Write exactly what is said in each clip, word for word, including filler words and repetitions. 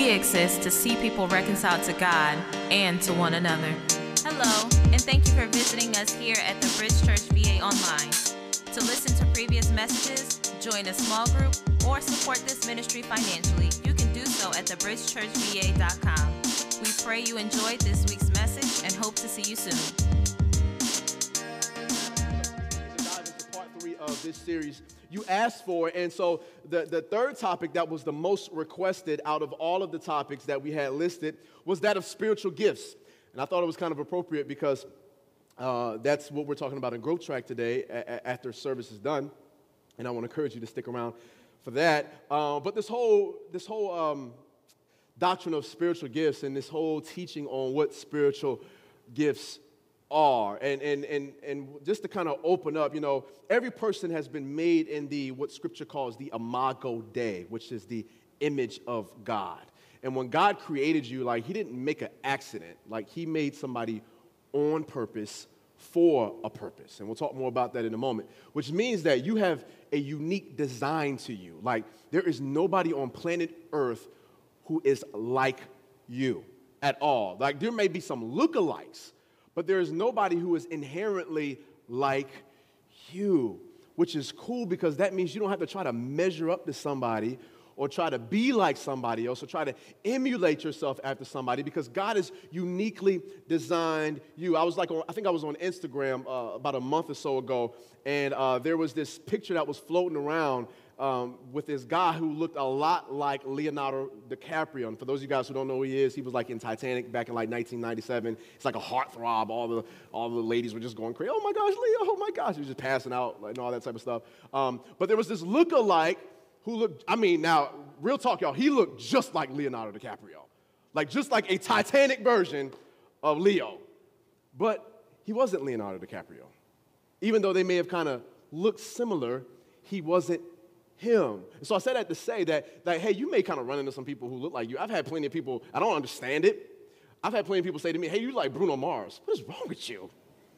we exist to see people reconciled to God and to one another. Hello, and thank you for visiting us here at the Bridge Church V A Online. To listen to previous messages, join a small group, or support this ministry financially, you can do so at the bridge church v a dot com. We pray you enjoyed this week's message and hope to see you soon. Dive into part three of this series you asked for, and so the, the third topic that was the most requested out of all of the topics that we had listed was that of spiritual gifts. And I thought it was kind of appropriate because uh, that's what we're talking about in Growth Track today a- a- after service is done. And I want to encourage you to stick around for that. Uh, but this whole this whole um, doctrine of spiritual gifts and this whole teaching on what spiritual gifts are, and and and and just to kind of open up, you know, every person has been made in the what Scripture calls the imago Dei, which is the image of God. And when God created you, like, He didn't make an accident. Like, He made somebody on purpose for a purpose. And we'll talk more about that in a moment, which means that you have a unique design to you. Like, there is nobody on planet Earth who is like you at all. Like, there may be some lookalikes, but there is nobody who is inherently like you, which is cool because that means you don't have to try to measure up to somebody or try to be like somebody else, or try to emulate yourself after somebody, because God has uniquely designed you. I was like, on, I think I was on Instagram uh, about a month or so ago, and uh, there was this picture that was floating around um, with this guy who looked a lot like Leonardo DiCaprio. And for those of you guys who don't know who he is, he was like in Titanic back in like nineteen ninety-seven. It's like a heartthrob. All the all the ladies were just going crazy. Oh my gosh, Leo! Oh my gosh! He was just passing out, like, and all that type of stuff. Um, but there was this lookalike who looked, I mean, now, real talk, y'all, he looked just like Leonardo DiCaprio. Like, just like a Titanic version of Leo. But he wasn't Leonardo DiCaprio. Even though they may have kind of looked similar, he wasn't him. And so I said that to say that, that, hey, you may kind of run into some people who look like you. I've had plenty of people, I don't understand it. I've had plenty of people say to me, hey, you like Bruno Mars. What is wrong with you?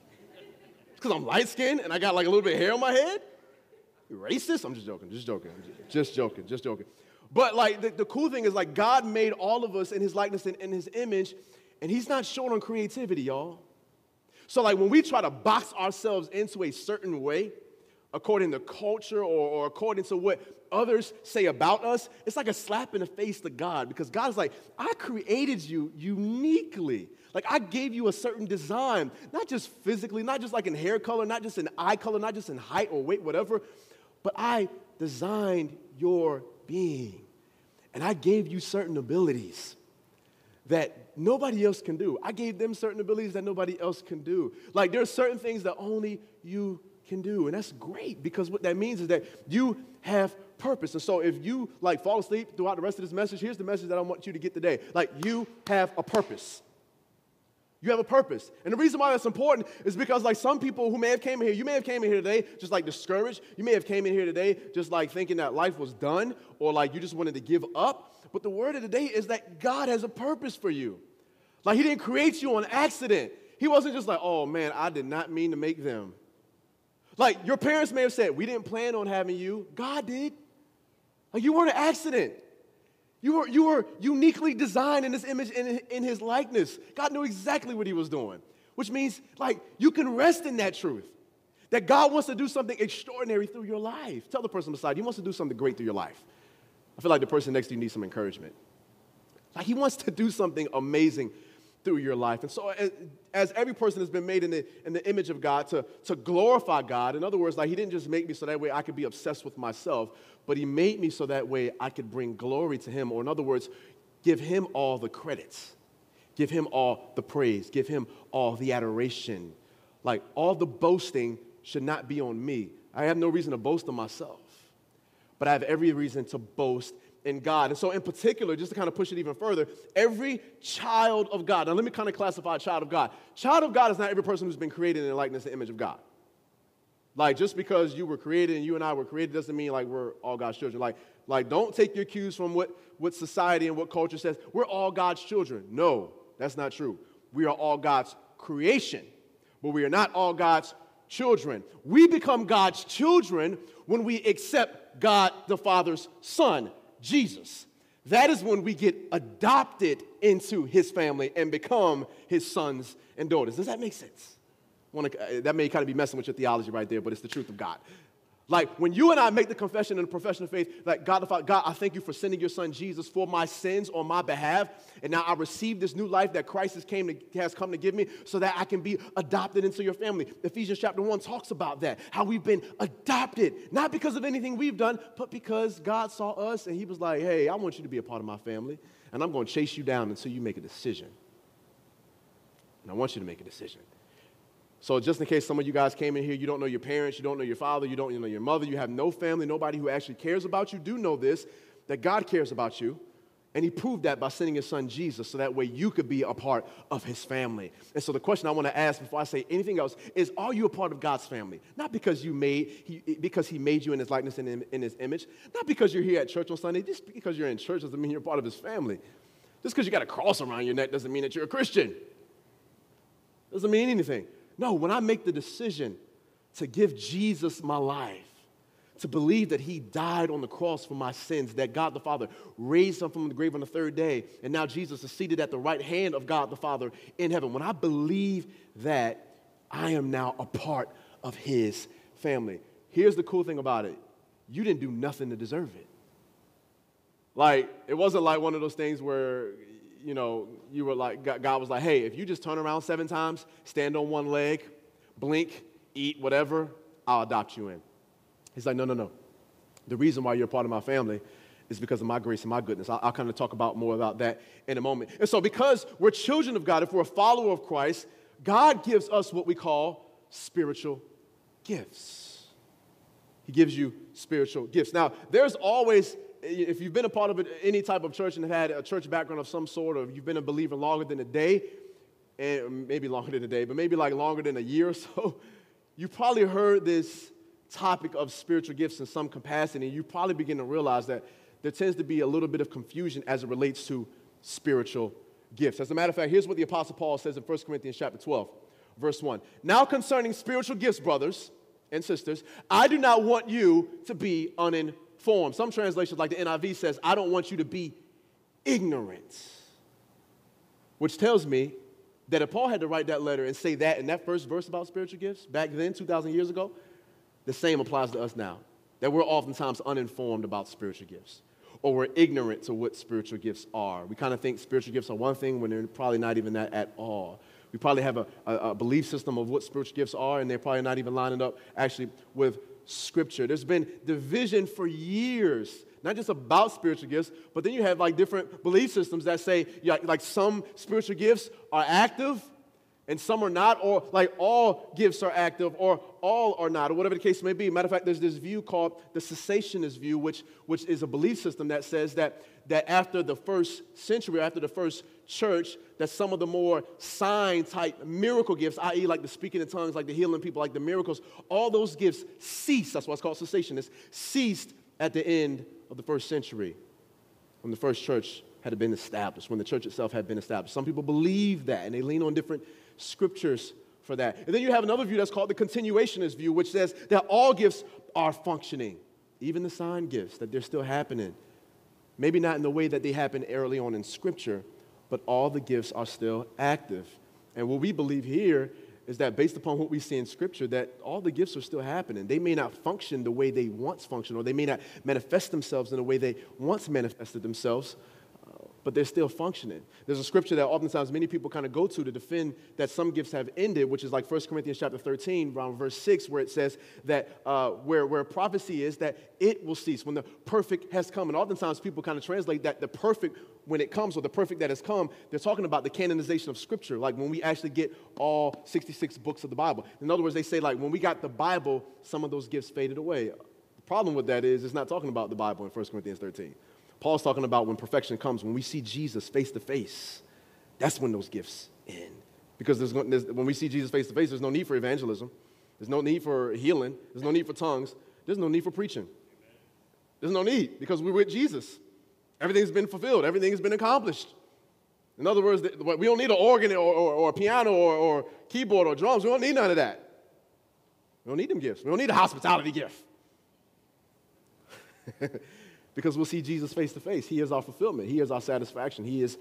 It's because I'm light-skinned and I got like a little bit of hair on my head? You racist? I'm just joking, just joking, just joking, just joking. But like the, the cool thing is, like, God made all of us in His likeness and in His image, and He's not short on creativity, y'all. So like when we try to box ourselves into a certain way, according to culture or, or according to what others say about us, it's like a slap in the face to God, because God's like, I created you uniquely. Like, I gave you a certain design, not just physically, not just like in hair color, not just in eye color, not just in height or weight, whatever, but I designed your being. And I gave you certain abilities that nobody else can do. I gave them certain abilities that nobody else can do. Like, there are certain things that only you can do. And that's great, because what that means is that you have purpose. And so if you, like, fall asleep throughout the rest of this message, here's the message that I want you to get today. Like, you have a purpose. You have a purpose. And the reason why that's important is because, like, some people who may have came in here, you may have came in here today just, like, discouraged. You may have came in here today just, like, thinking that life was done, or, like, you just wanted to give up. But the word of the day is that God has a purpose for you. Like, He didn't create you on accident. He wasn't just like, oh, man, I did not mean to make them. Like, your parents may have said, we didn't plan on having you. God did. Like, you weren't an accident. You were, you were uniquely designed in His image and in His likeness. God knew exactly what He was doing, which means, like, you can rest in that truth, that God wants to do something extraordinary through your life. Tell the person beside you, He wants to do something great through your life. I feel like the person next to you needs some encouragement. Like, He wants to do something amazing through your life. And so as, as every person has been made in the, in the image of God to, to glorify God, in other words, like, He didn't just make me so that way I could be obsessed with myself, but He made me so that way I could bring glory to Him, or in other words, give Him all the credits, give Him all the praise, give Him all the adoration. Like, all the boasting should not be on me. I have no reason to boast on myself, but I have every reason to boast in God. And so in particular, just to kind of push it even further, every child of God, now let me kind of classify a child of God. Child of God is not every person who's been created in the likeness and image of God. Like, just because you were created and you and I were created doesn't mean, like, we're all God's children. Like, like don't take your cues from what, what society and what culture says. We're all God's children. No, that's not true. We are all God's creation, but we are not all God's children. We become God's children when we accept God the Father's Son, Jesus. that is when we get adopted into his family and become his sons and daughters. Does that make sense? Wanna, uh, that may kind of be messing with your theology right there, but it's the truth of God. Like when you and I make the confession and the profession of faith, like God the Father, God, I thank you for sending your son Jesus for my sins on my behalf. And now I receive this new life that Christ has, came to, has come to give me so that I can be adopted into your family. Ephesians chapter one talks about that, how we've been adopted, not because of anything we've done, but because God saw us and he was like, hey, I want you to be a part of my family, and I'm going to chase you down until you make a decision. And I want you to make a decision. So just in case some of you guys came in here, you don't know your parents, you don't know your father, you don't know your mother, you have no family, nobody who actually cares about you, do know this, that God cares about you. And he proved that by sending his son Jesus so that way you could be a part of his family. And so the question I want to ask before I say anything else is, are you a part of God's family? Not because you made, he, because he made you in his likeness and in, in his image. Not because you're here at church on Sunday. Just because you're in church doesn't mean you're part of his family. Just because you got a cross around your neck doesn't mean that you're a Christian. Doesn't mean anything. No, when I make the decision to give Jesus my life, to believe that he died on the cross for my sins, that God the Father raised him from the grave on the third day, and now Jesus is seated at the right hand of God the Father in heaven. When I believe that, I am now a part of his family. Here's the cool thing about it. You didn't do nothing to deserve it. Like, it wasn't like one of those things where, you know, you were like, God was like, hey, if you just turn around seven times, stand on one leg, blink, eat, whatever, I'll adopt you in. He's like, no, no, no. The reason why you're a part of my family is because of my grace and my goodness. I'll, I'll kind of talk about more about that in a moment. And so because we're children of God, if we're a follower of Christ, God gives us what we call spiritual gifts. He gives you spiritual gifts. Now, there's always, if you've been a part of any type of church and have had a church background of some sort, or if you've been a believer longer than a day, and maybe longer than a day, but maybe like longer than a year or so, you probably heard this topic of spiritual gifts in some capacity. You probably begin to realize that there tends to be a little bit of confusion as it relates to spiritual gifts. As a matter of fact, here's what the Apostle Paul says in First Corinthians chapter twelve, verse one. Now concerning spiritual gifts, brothers and sisters, I do not want you to be uninformed. Some translations, like the N I V, says, I don't want you to be ignorant. Which tells me that if Paul had to write that letter and say that in that first verse about spiritual gifts back then, two thousand years ago, the same applies to us now, that we're oftentimes uninformed about spiritual gifts, or we're ignorant to what spiritual gifts are. We kind of think spiritual gifts are one thing when they're probably not even that at all. We probably have a, a, a belief system of what spiritual gifts are, and they're probably not even lining up actually with Scripture. There's been division for years, not just about spiritual gifts, but then you have like different belief systems that say, yeah, like some spiritual gifts are active, and some are not, or like all gifts are active, or all are not, or whatever the case may be. Matter of fact, there's this view called the cessationist view, which, which is a belief system that says that, that after the first century, or after the first church, that some of the more sign-type miracle gifts, that is like the speaking in tongues, like the healing people, like the miracles, all those gifts ceased, that's why it's called cessationist, ceased at the end of the first century, when the first church had been established, when the church itself had been established. Some people believe that, and they lean on different scriptures for that. And then you have another view that's called the continuationist view, which says that all gifts are functioning, even the sign gifts, that they're still happening. Maybe not in the way that they happened early on in Scripture, but all the gifts are still active. And what we believe here is that based upon what we see in Scripture, that all the gifts are still happening. They may not function the way they once functioned, or they may not manifest themselves in the way they once manifested themselves, but they're still functioning. There's a scripture that oftentimes many people kind of go to to defend that some gifts have ended, which is like First Corinthians chapter thirteen, around verse six, where it says that uh, where, where prophecy is, that it will cease when the perfect has come. And oftentimes people kind of translate that the perfect when it comes, or the perfect that has come, they're talking about the canonization of Scripture, like when we actually get all sixty-six books of the Bible. In other words, they say like when we got the Bible, some of those gifts faded away. The problem with that is it's not talking about the Bible in First Corinthians thirteen. Paul's talking about when perfection comes, when we see Jesus face to face, that's when those gifts end. Because there's, there's, when we see Jesus face to face, there's no need for evangelism. There's no need for healing. There's no need for tongues. There's no need for preaching. There's no need because we're with Jesus. Everything's been fulfilled. Everything has been accomplished. In other words, we don't need an organ or, or, or a piano or, or keyboard or drums. We don't need none of that. We don't need them gifts. We don't need a hospitality gift. because we'll see Jesus face to face. He is our fulfillment. He is our satisfaction. He is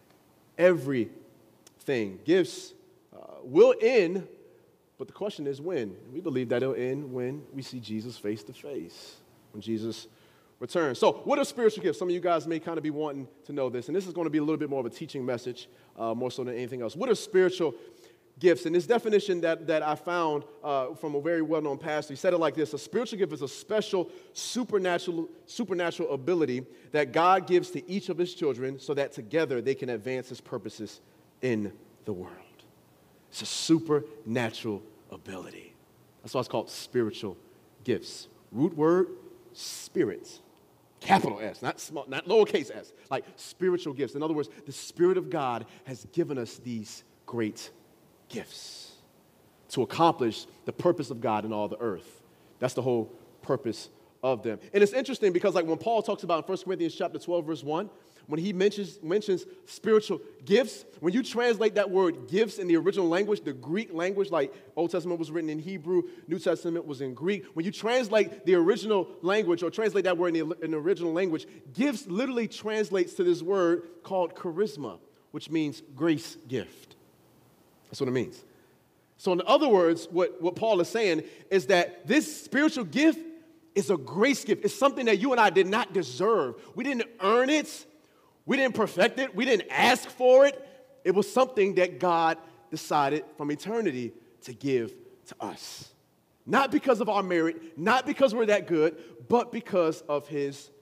everything. Gifts uh, will end, but the question is when. We believe that it'll end when we see Jesus face to face, when Jesus returns. So what are spiritual gifts? Some of you guys may kind of be wanting to know this, and this is going to be a little bit more of a teaching message, uh, more so than anything else. What are spiritual gifts? And this definition that, that I found uh, from a very well-known pastor, he said it like this: a spiritual gift is a special supernatural, supernatural ability that God gives to each of his children so that together they can advance his purposes in the world. It's a supernatural ability. That's why it's called spiritual gifts. Root word, spirit. Capital S, not small, not lowercase s, like spiritual gifts. In other words, the Spirit of God has given us these great gifts to accomplish the purpose of God in all the earth. That's the whole purpose of them. And it's interesting because like when Paul talks about in First Corinthians chapter twelve, verse one, when he mentions, mentions spiritual gifts, when you translate that word gifts in the original language, the Greek language, like Old Testament was written in Hebrew, New Testament was in Greek. When you translate the original language or translate that word in the, in the original language, gifts literally translates to this word called charisma, which means grace gift. That's what it means. So in other words, what, what Paul is saying is that this spiritual gift is a grace gift. It's something that you and I did not deserve. We didn't earn it. We didn't perfect it. We didn't ask for it. It was something that God decided from eternity to give to us. Not because of our merit, not because we're that good, but because of his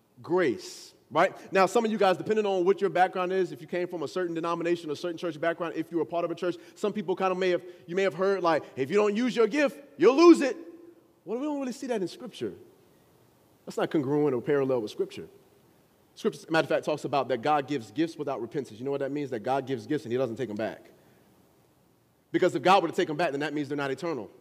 grace. Right? Now, some of you guys, depending on what your background is, if you came from a certain denomination or certain church background, if you were a part of a church, some people kind of may have, you may have heard like, if you don't use your gift, you'll lose it. Well, we don't really see that in Scripture. That's not congruent or parallel with Scripture. Scripture, matter of fact, talks about that God gives gifts without repentance. You know what that means? That God gives gifts and he doesn't take them back. Because if God were to take them back, then that means they're not eternal.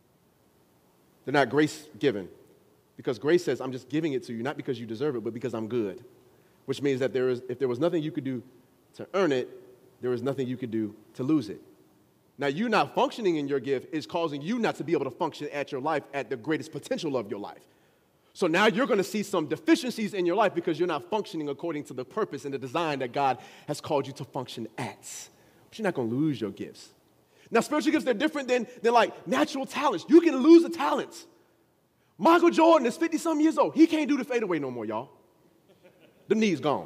They're not grace-given. Because grace says, I'm just giving it to you, not because you deserve it, but because I'm good. Which means that there is, if there was nothing you could do to earn it, there was nothing you could do to lose it. Now, you not functioning in your gift is causing you not to be able to function at your life at the greatest potential of your life. So now you're going to see some deficiencies in your life because you're not functioning according to the purpose and the design that God has called you to function at. But you're not going to lose your gifts. Now, spiritual gifts, they're different than, than like natural talents. You can lose the talents. Michael Jordan is fifty-some years old. He can't do the fadeaway no more, y'all. The knee's gone.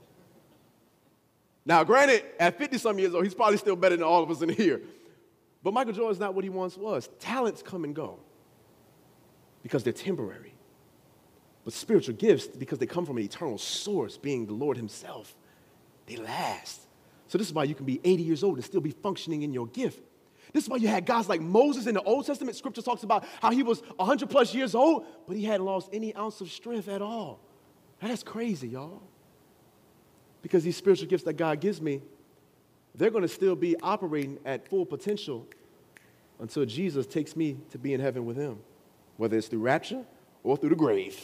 Now, granted, at fifty-some years old, he's probably still better than all of us in here. But Michael Jordan's not what he once was. Talents come and go because they're temporary. But spiritual gifts, because they come from an eternal source, being the Lord himself, they last. So this is why you can be eighty years old and still be functioning in your gift. This is why you had guys like Moses in the Old Testament. Scripture talks about how he was one hundred plus years old, but he hadn't lost any ounce of strength at all. That's crazy, y'all. Because these spiritual gifts that God gives me, they're going to still be operating at full potential until Jesus takes me to be in heaven with him, whether it's through rapture or through the grave.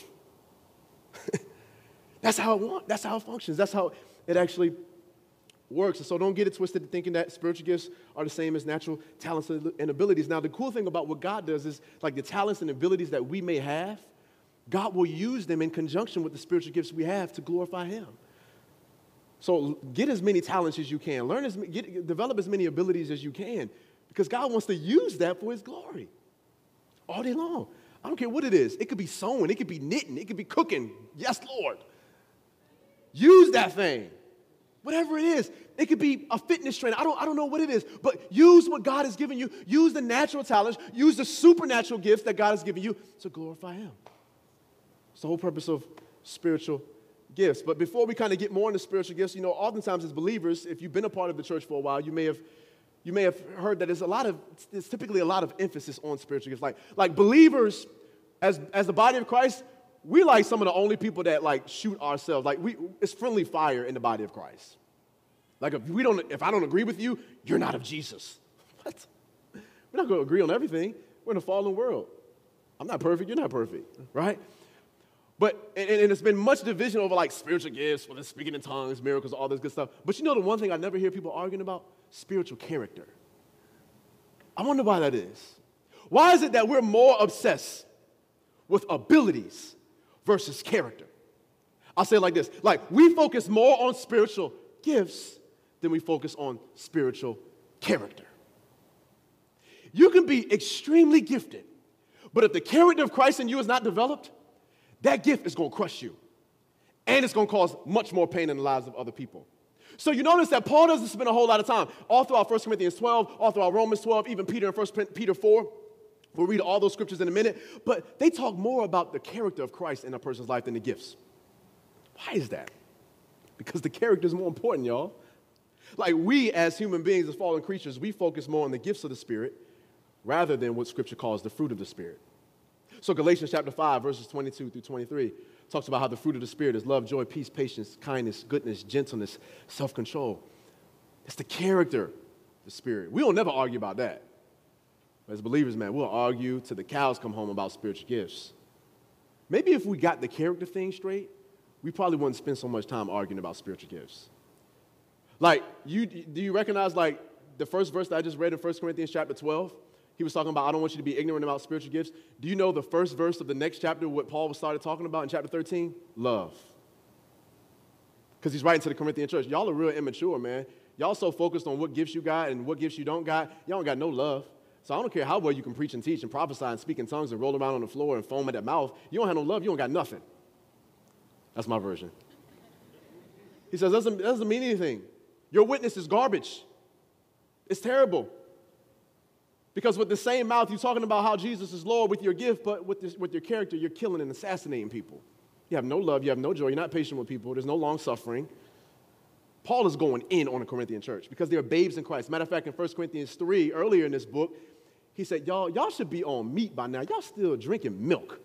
That's how it want, that's how it functions. That's how it actually works. And so don't get it twisted thinking that spiritual gifts are the same as natural talents and abilities. Now, the cool thing about what God does is, like the talents and abilities that we may have, God will use them in conjunction with the spiritual gifts we have to glorify him. So get as many talents as you can. Learn as get, develop as many abilities as you can, because God wants to use that for his glory all day long. I don't care what it is. It could be sewing. It could be knitting. It could be cooking. Yes, Lord. Use that thing. Whatever it is. It could be a fitness trainer. I don't, I don't know what it is. But use what God has given you. Use the natural talents. Use the supernatural gifts that God has given you to glorify him. It's the whole purpose of spiritual gifts. But before we kind of get more into spiritual gifts, you know, oftentimes as believers, if you've been a part of the church for a while, you may have You may have heard that there's a lot of, there's typically a lot of emphasis on spiritual gifts. Like, like believers, as, as the body of Christ, we're like some of the only people that like shoot ourselves. Like we, it's friendly fire in the body of Christ. Like if we don't, if I don't agree with you, you're not of Jesus. What? We're not going to agree on everything. We're in a fallen world. I'm not perfect. You're not perfect, right? But, and, and it's been much division over like spiritual gifts, whether it's speaking in tongues, miracles, all this good stuff. But you know the one thing I never hear people arguing about? Spiritual character. I wonder why that is. Why is it that we're more obsessed with abilities versus character? I'll say it like this. Like, we focus more on spiritual gifts than we focus on spiritual character. You can be extremely gifted, but if the character of Christ in you is not developed, that gift is going to crush you. And it's going to cause much more pain in the lives of other people. So you notice that Paul doesn't spend a whole lot of time all throughout First Corinthians twelve, all throughout Romans twelve, even Peter in First Peter four. We'll read all those scriptures in a minute. But they talk more about the character of Christ in a person's life than the gifts. Why is that? Because the character is more important, y'all. Like, we as human beings, as fallen creatures, we focus more on the gifts of the Spirit rather than what Scripture calls the fruit of the Spirit. So Galatians chapter five, verses twenty-two through twenty-three, talks about how the fruit of the Spirit is love, joy, peace, patience, kindness, goodness, gentleness, self-control. It's the character of the Spirit. We will never argue about that. As believers, man, we'll argue till the cows come home about spiritual gifts. Maybe if we got the character thing straight, we probably wouldn't spend so much time arguing about spiritual gifts. Like, you, do you recognize, like, the first verse that I just read in First Corinthians chapter twelve? He was talking about, I don't want you to be ignorant about spiritual gifts. Do you know the first verse of the next chapter, what Paul started talking about in chapter thirteen? Love. Because he's writing to the Corinthian church. Y'all are real immature, man. Y'all so focused on what gifts you got and what gifts you don't got. Y'all don't got no love. So I don't care how well you can preach and teach and prophesy and speak in tongues and roll around on the floor and foam at that mouth. You don't have no love. You don't got nothing. That's my version. He says, doesn't, doesn't mean anything. Your witness is garbage. It's terrible. Because with the same mouth, you're talking about how Jesus is Lord with your gift, but with, this, with your character, you're killing and assassinating people. You have no love. You have no joy. You're not patient with people. There's no long suffering. Paul is going in on the Corinthian church because they are babes in Christ. Matter of fact, in First Corinthians three, earlier in this book, he said, y'all, y'all should be on meat by now. Y'all still drinking milk.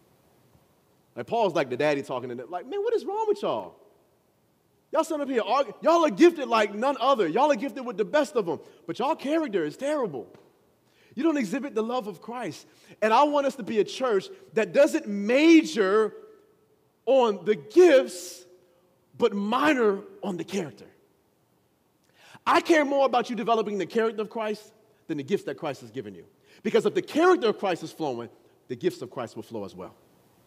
Like, Paul's like the daddy talking to them. Like, man, what is wrong with y'all? Y'all sitting up here arguing. Y'all are gifted like none other. Y'all are gifted with the best of them. But y'all character is terrible. You don't exhibit the love of Christ. And I want us to be a church that doesn't major on the gifts, but minor on the character. I care more about you developing the character of Christ than the gifts that Christ has given you. Because if the character of Christ is flowing, the gifts of Christ will flow as well.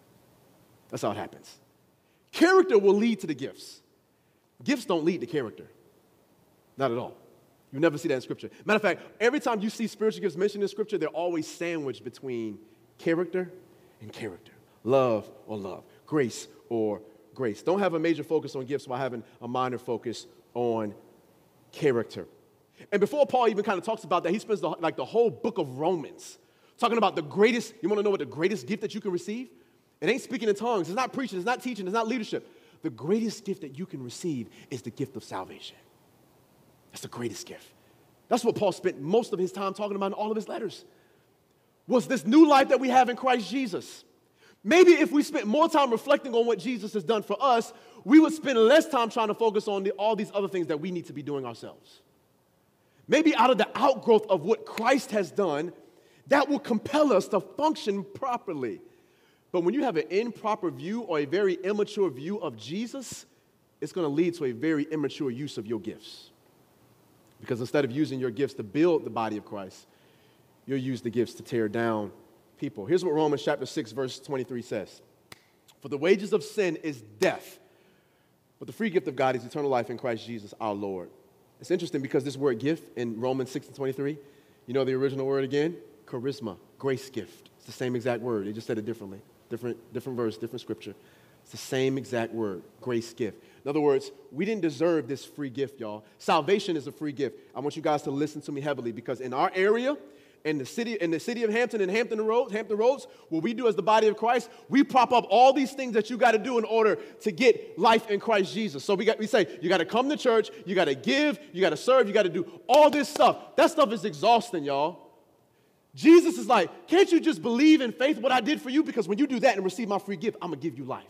That's how it happens. Character will lead to the gifts. Gifts don't lead to character. Not at all. You never see that in Scripture. Matter of fact, every time you see spiritual gifts mentioned in Scripture, they're always sandwiched between character and character. Love or love. Grace or grace. Don't have a major focus on gifts while having a minor focus on character. And before Paul even kind of talks about that, he spends the, like the whole book of Romans talking about the greatest, you want to know what the greatest gift that you can receive? It ain't speaking in tongues. It's not preaching. It's not teaching. It's not leadership. The greatest gift that you can receive is the gift of salvation. That's the greatest gift. That's what Paul spent most of his time talking about in all of his letters, was this new life that we have in Christ Jesus. Maybe if we spent more time reflecting on what Jesus has done for us, we would spend less time trying to focus on the, all these other things that we need to be doing ourselves. Maybe out of the outgrowth of what Christ has done, that will compel us to function properly. But when you have an improper view or a very immature view of Jesus, it's going to lead to a very immature use of your gifts. Because instead of using your gifts to build the body of Christ, you'll use the gifts to tear down people. Here's what Romans chapter six, verse twenty-three says. For the wages of sin is death, but the free gift of God is eternal life in Christ Jesus our Lord. It's interesting because this word gift in Romans six and twenty-three, you know the original word again? Charisma, grace gift. It's the same exact word. They just said it differently. Different, different verse, different scripture. It's the same exact word, grace gift. In other words, we didn't deserve this free gift, y'all. Salvation is a free gift. I want you guys to listen to me heavily because in our area, in the city, in the city of Hampton and Hampton Roads, Hampton Roads, what we do as the body of Christ, we prop up all these things that you got to do in order to get life in Christ Jesus. So we got we say you got to come to church, you got to give, you got to serve, you got to do all this stuff. That stuff is exhausting, y'all. Jesus is like, can't you just believe in faith what I did for you? Because when you do that and receive my free gift, I'm going to give you life.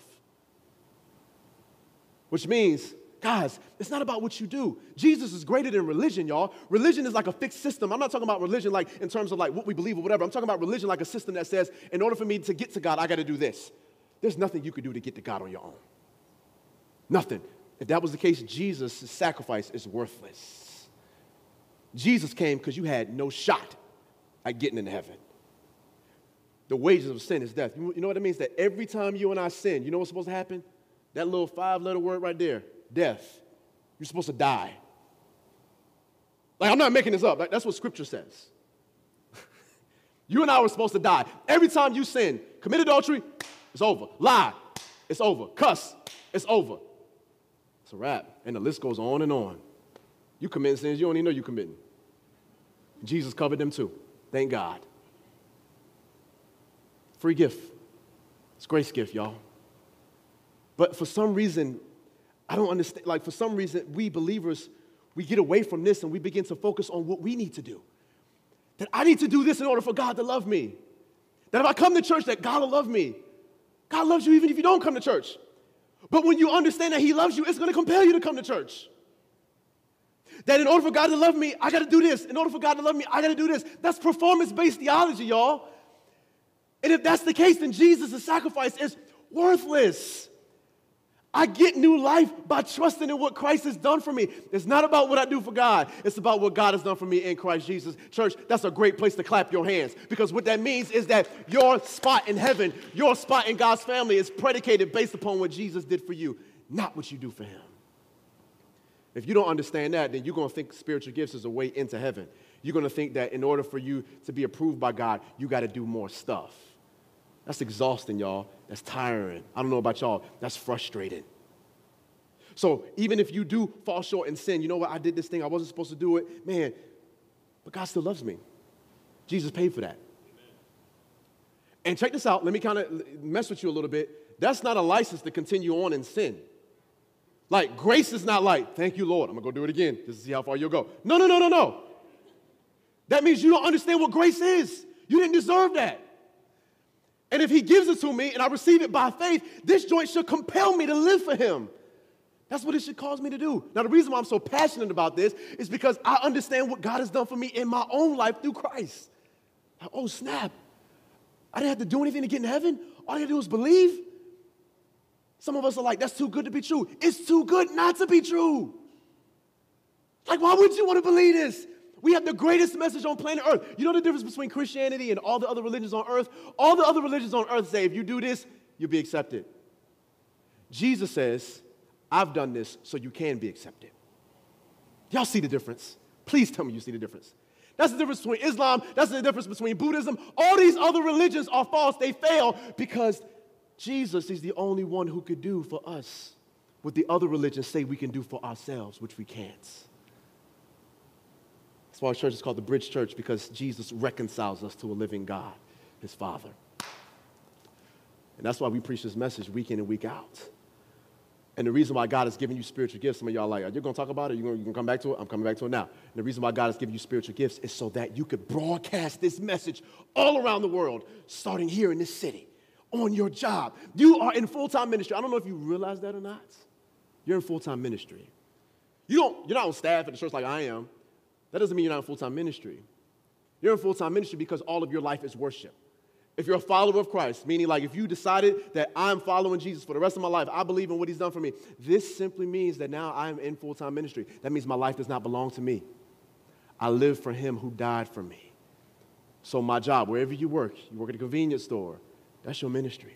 Which means, guys, it's not about what you do. Jesus is greater than religion, y'all. Religion is like a fixed system. I'm not talking about religion like in terms of like what we believe or whatever. I'm talking about religion like a system that says, in order for me to get to God, I got to do this. There's nothing you could do to get to God on your own. Nothing. If that was the case, Jesus' sacrifice is worthless. Jesus came because you had no shot at getting into heaven. The wages of sin is death. You know what it means? That every time you and I sin, you know what's supposed to happen? That little five-letter word right there, death. You're supposed to die. Like, I'm not making this up. Like, that's what Scripture says. You and I were supposed to die. Every time you sin, commit adultery, it's over. Lie, it's over. Cuss, it's over. It's a wrap. And the list goes on and on. You commit sins you don't even know you're committing. Jesus covered them too. Thank God. Free gift. It's a grace gift, y'all. But for some reason, I don't understand. Like, for some reason, we believers, we get away from this and we begin to focus on what we need to do. That I need to do this in order for God to love me. That if I come to church, that God will love me. God loves you even if you don't come to church. But when you understand that he loves you, it's going to compel you to come to church. That in order for God to love me, I got to do this. In order for God to love me, I got to do this. That's performance-based theology, y'all. And if that's the case, then Jesus' sacrifice is worthless. I get new life by trusting in what Christ has done for me. It's not about what I do for God. It's about what God has done for me in Christ Jesus. Church, that's a great place to clap your hands, because what that means is that your spot in heaven, your spot in God's family is predicated based upon what Jesus did for you, not what you do for him. If you don't understand that, then you're going to think spiritual gifts is a way into heaven. You're going to think that in order for you to be approved by God, you got to do more stuff. That's exhausting, y'all. That's tiring. I don't know about y'all. That's frustrating. So even if you do fall short and sin, you know what? I did this thing. I wasn't supposed to do it. Man, but God still loves me. Jesus paid for that. Amen. And check this out. Let me kind of mess with you a little bit. That's not a license to continue on in sin. Like, grace is not like, thank you, Lord. I'm going to go do it again just to see how far you'll go. No, no, no, no, no. That means you don't understand what grace is. You didn't deserve that. And if he gives it to me and I receive it by faith, this joint should compel me to live for him. That's what it should cause me to do. Now, the reason why I'm so passionate about this is because I understand what God has done for me in my own life through Christ. Like, oh, snap. I didn't have to do anything to get in heaven. All I had to do was believe. Some of us are like, that's too good to be true. It's too good not to be true. Like, why would you want to believe this? We have the greatest message on planet Earth. You know the difference between Christianity and all the other religions on earth? All the other religions on earth say, if you do this, you'll be accepted. Jesus says, I've done this so you can be accepted. Y'all see the difference? Please tell me you see the difference. That's the difference between Islam. That's the difference between Buddhism. All these other religions are false. They fail because Jesus is the only one who could do for us what the other religions say we can do for ourselves, which we can't. That's why our church is called the Bridge Church, because Jesus reconciles us to a living God, his Father. And that's why we preach this message week in and week out. And the reason why God has given you spiritual gifts, some of y'all are like, are you going to talk about it? You're going to come back to it? I'm coming back to it now. And the reason why God has given you spiritual gifts is so that you could broadcast this message all around the world, starting here in this city, on your job. You are in full-time ministry. I don't know if you realize that or not. You're in full-time ministry. You don't, you're not on staff at the church like I am. That doesn't mean you're not in full-time ministry. You're in full-time ministry because all of your life is worship. If you're a follower of Christ, meaning like if you decided that I'm following Jesus for the rest of my life, I believe in what he's done for me, this simply means that now I'm in full-time ministry. That means my life does not belong to me. I live for him who died for me. So my job, wherever you work, you work at a convenience store, that's your ministry.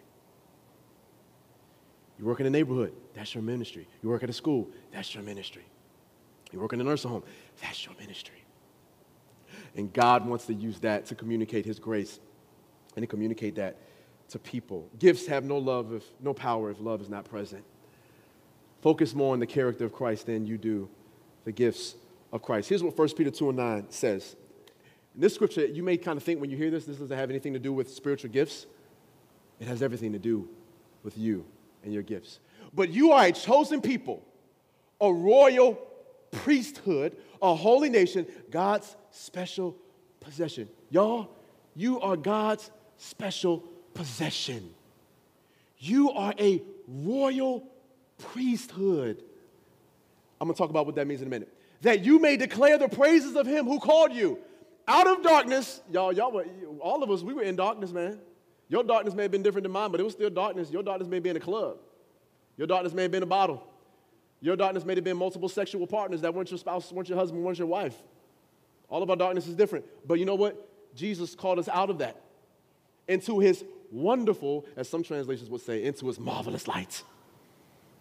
You work in a neighborhood, that's your ministry. You work at a school, that's your ministry. You work in a nursing home, that's your ministry. And God wants to use that to communicate his grace and to communicate that to people. Gifts have no love, if no power if love is not present. Focus more on the character of Christ than you do the gifts of Christ. Here's what First Peter two and nine says. In this scripture, you may kind of think when you hear this, this doesn't have anything to do with spiritual gifts. It has everything to do with you and your gifts. But you are a chosen people, a royal priesthood, a holy nation, God's special possession. Y'all, you are God's special possession. You are a royal priesthood. I'm going to talk about what that means in a minute. That you may declare the praises of him who called you out of darkness. Y'all, y'all were, all of us, we were in darkness, man. Your darkness may have been different than mine, but it was still darkness. Your darkness may be in a club. Your darkness may have been a bottle. Your darkness may have been multiple sexual partners that weren't your spouse, weren't your husband, weren't your wife. All of our darkness is different. But you know what? Jesus called us out of that into his wonderful, as some translations would say, into his marvelous light.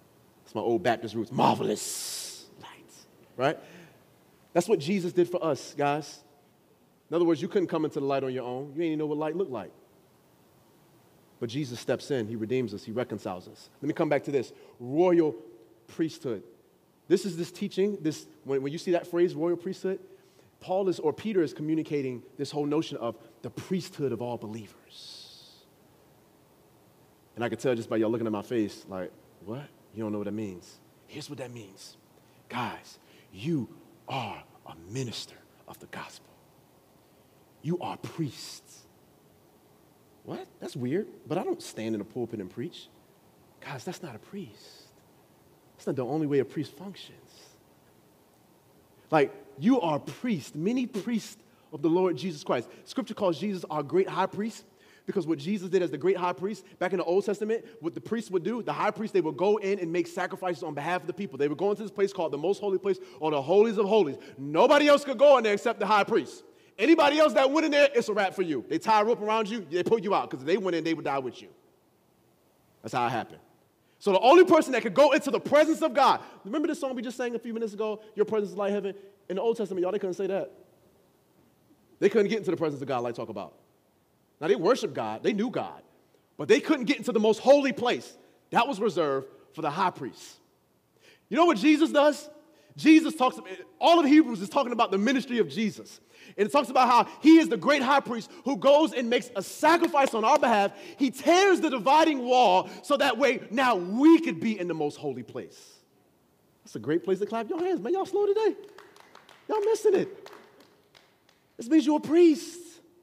It's my old Baptist roots. Marvelous light, right? That's what Jesus did for us, guys. In other words, you couldn't come into the light on your own. You didn't even know what light looked like. But Jesus steps in. He redeems us. He reconciles us. Let me come back to this. Royal priesthood. This is this teaching, this when, when you see that phrase, royal priesthood, Paul is, or Peter is communicating this whole notion of the priesthood of all believers. And I can tell just by y'all looking at my face, like, what? You don't know what that means. Here's what that means. Guys, you are a minister of the gospel. You are priests. What? That's weird, but I don't stand in a pulpit and preach. Guys, that's not a priest. That's not the only way a priest functions. Like, you are a priest, many priests of the Lord Jesus Christ. Scripture calls Jesus our great high priest because what Jesus did as the great high priest, back in the Old Testament, what the priests would do, the high priest, they would go in and make sacrifices on behalf of the people. They would go into this place called the most holy place, or the holies of holies. Nobody else could go in there except the high priest. Anybody else that went in there, it's a wrap for you. They tie a rope around you, they pull you out, because if they went in, they would die with you. That's how it happened. So the only person that could go into the presence of God, remember the song we just sang a few minutes ago, Your Presence is Like Heaven? In the Old Testament, y'all, they couldn't say that. They couldn't get into the presence of God like talk about. Now, they worshiped God. They knew God. But they couldn't get into the most holy place. That was reserved for the high priest. You know what Jesus does? Jesus talks, all of Hebrews is talking about the ministry of Jesus. And it talks about how he is the great high priest who goes and makes a sacrifice on our behalf. He tears the dividing wall so that way now we could be in the most holy place. That's a great place to clap your hands, man. Y'all slow today. Y'all missing it. This means you're a priest.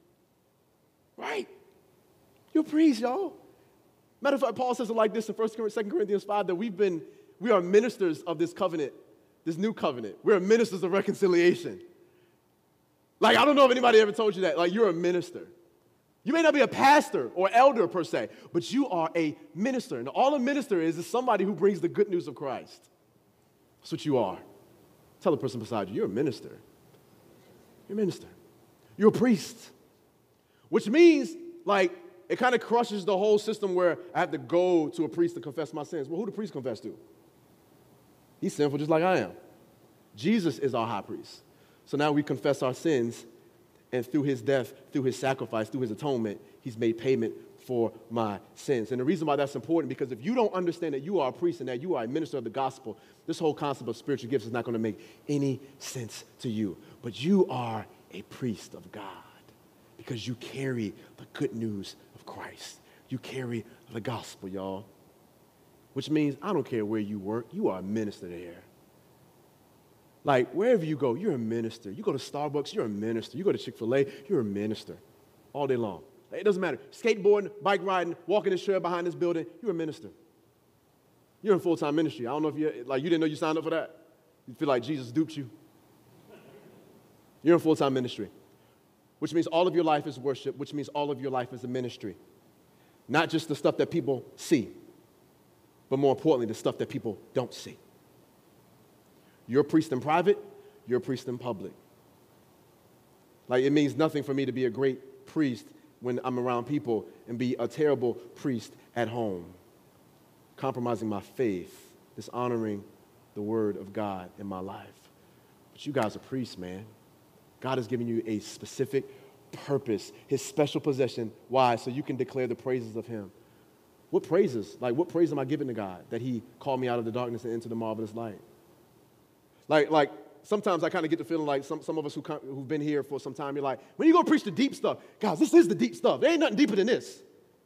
Right? You're a priest, y'all. Matter of fact, Paul says it like this in First Corinthians, Second Corinthians five, that we've been, we are ministers of this covenant, this new covenant. We're ministers of reconciliation. Like, I don't know if anybody ever told you that. Like, you're a minister. You may not be a pastor or elder per se, but you are a minister. And all a minister is is somebody who brings the good news of Christ. That's what you are. Tell the person beside you, you're a minister. You're a minister. You're a priest. Which means, like, it kind of crushes the whole system where I have to go to a priest to confess my sins. Well, who do priests confess to? He's sinful just like I am. Jesus is our high priest. So now we confess our sins, and through his death, through his sacrifice, through his atonement, he's made payment for my sins. And the reason why that's important, because if you don't understand that you are a priest and that you are a minister of the gospel, this whole concept of spiritual gifts is not going to make any sense to you. But you are a priest of God because you carry the good news of Christ. You carry the gospel, y'all. Which means I don't care where you work, you are a minister there. Like, wherever you go, you're a minister. You go to Starbucks, you're a minister. You go to Chick-fil-A, you're a minister all day long. It doesn't matter. Skateboarding, bike riding, walking this trail behind this building, you're a minister. You're in full-time ministry. I don't know if you like you didn't know you signed up for that. You feel like Jesus duped you. You're in full-time ministry, which means all of your life is worship, which means all of your life is a ministry. Not just the stuff that people see, but more importantly, the stuff that people don't see. You're a priest in private, you're a priest in public. Like, it means nothing for me to be a great priest when I'm around people and be a terrible priest at home, compromising my faith, dishonoring the word of God in my life. But you guys are priests, man. God has given you a specific purpose, his special possession. Why? So you can declare the praises of him. What praises? Like, what praise am I giving to God that he called me out of the darkness and into the marvelous light? Like, like sometimes I kind of get the feeling like some, some of us who come, who've been here for some time, you're like, when you go preach the deep stuff, guys, this is the deep stuff. There ain't nothing deeper than this.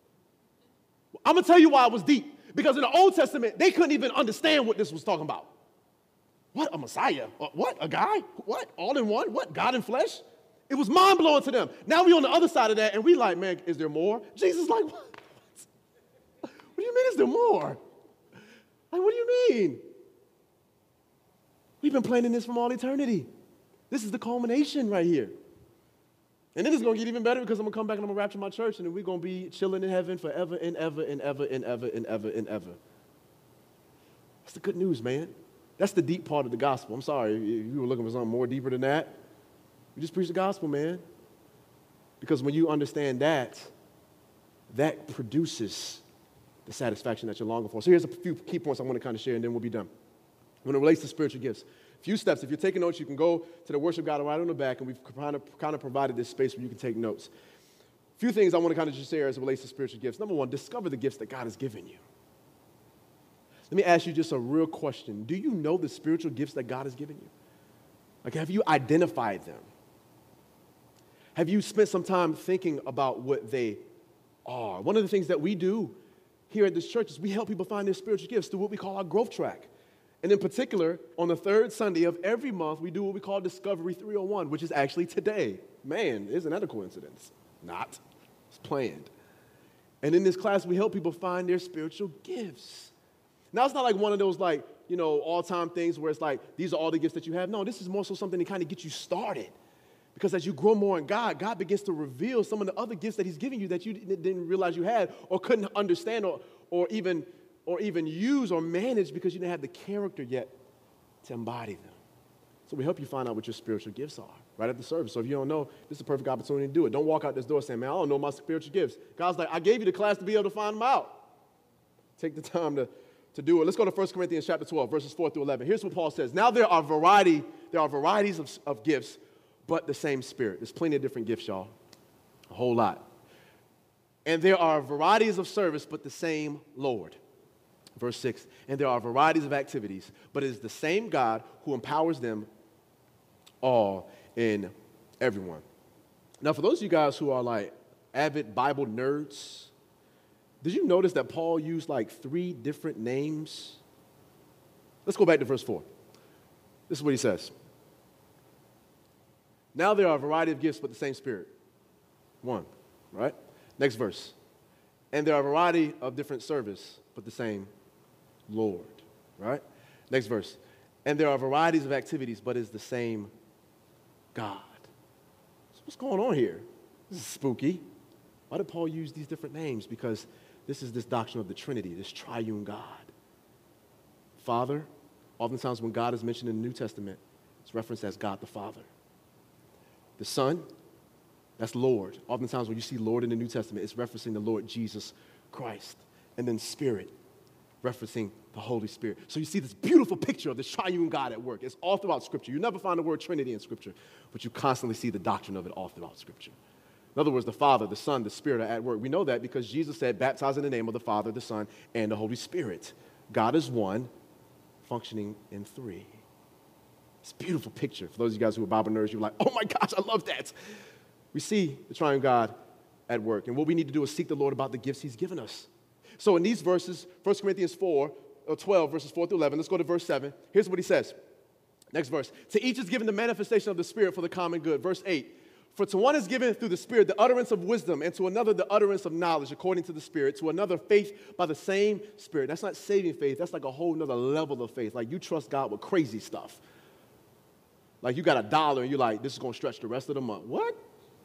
I'm going to tell you why it was deep. Because in the Old Testament, they couldn't even understand what this was talking about. What? A Messiah? What? A guy? What? All in one? What? God in flesh? It was mind-blowing to them. Now we're on the other side of that, and we like, man, is there more? Jesus is like, what? What do you mean, is there more? Like, what do you mean? We've been planning this from all eternity. This is the culmination right here. And then it's going to get even better because I'm going to come back and I'm going to rapture my church, and then we're going to be chilling in heaven forever and ever and ever and ever and ever and ever. That's the good news, man. That's the deep part of the gospel. I'm sorry if you were looking for something more deeper than that. We just preach the gospel, man. Because when you understand that, that produces the satisfaction that you're longing for. So here's a few key points I want to kind of share, and then we'll be done. When it relates to spiritual gifts, a few steps. If you're taking notes, you can go to the worship guide right on the back, and we've kind of, kind of provided this space where you can take notes. A few things I want to kind of just share as it relates to spiritual gifts. Number one, discover the gifts that God has given you. Let me ask you just a real question. Do you know the spiritual gifts that God has given you? Like, have you identified them? Have you spent some time thinking about what they are? One of the things that we do here at this church is we help people find their spiritual gifts through what we call our growth track. And in particular, on the third Sunday of every month, we do what we call Discovery three oh one, which is actually today. Man, isn't that a coincidence? Not. It's planned. And in this class, we help people find their spiritual gifts. Now, it's not like one of those, like, you know, all-time things where it's like, these are all the gifts that you have. No, this is more so something to kind of get you started. Because as you grow more in God, God begins to reveal some of the other gifts that he's giving you that you didn't realize you had or couldn't understand or, or even or even use or manage because you didn't have the character yet to embody them. So we help you find out what your spiritual gifts are right at the service. So if you don't know, this is a perfect opportunity to do it. Don't walk out this door saying, man, I don't know my spiritual gifts. God's like, I gave you the class to be able to find them out. Take the time to, to do it. Let's go to First Corinthians chapter twelve, verses four through eleven. Here's what Paul says. Now there are variety, there are varieties of, of gifts, but the same Spirit. There's plenty of different gifts, y'all. A whole lot. And there are varieties of service, but the same Lord. Verse six, and there are varieties of activities, but it is the same God who empowers them all in everyone. Now, for those of you guys who are like avid Bible nerds, did you notice that Paul used like three different names? Let's go back to verse four. This is what he says. Now there are a variety of gifts, but the same Spirit. One, right? Next verse. And there are a variety of different service, but the same Lord, right? Next verse. And there are varieties of activities, but it's the same God. So what's going on here? This is spooky. Why did Paul use these different names? Because this is this doctrine of the Trinity, this triune God. Father, oftentimes when God is mentioned in the New Testament, it's referenced as God the Father. The Son, that's Lord. Oftentimes when you see Lord in the New Testament, it's referencing the Lord Jesus Christ. And then Spirit, referencing the Holy Spirit. So you see this beautiful picture of the triune God at work. It's all throughout Scripture. You never find the word Trinity in Scripture, but you constantly see the doctrine of it all throughout Scripture. In other words, the Father, the Son, the Spirit are at work. We know that because Jesus said, baptize in the name of the Father, the Son, and the Holy Spirit. God is one, functioning in three. It's a beautiful picture. For those of you guys who are Bible nerds, you're like, oh my gosh, I love that. We see the triune God at work. And what we need to do is seek the Lord about the gifts he's given us. So in these verses, First Corinthians four, or twelve, verses four through eleven, let's go to verse seven. Here's what he says. Next verse. To each is given the manifestation of the Spirit for the common good. Verse eight. For to one is given through the Spirit the utterance of wisdom, and to another the utterance of knowledge according to the Spirit, to another faith by the same Spirit. That's not saving faith. That's like a whole nother level of faith. Like you trust God with crazy stuff. Like you got a dollar and you're like, this is going to stretch the rest of the month. What?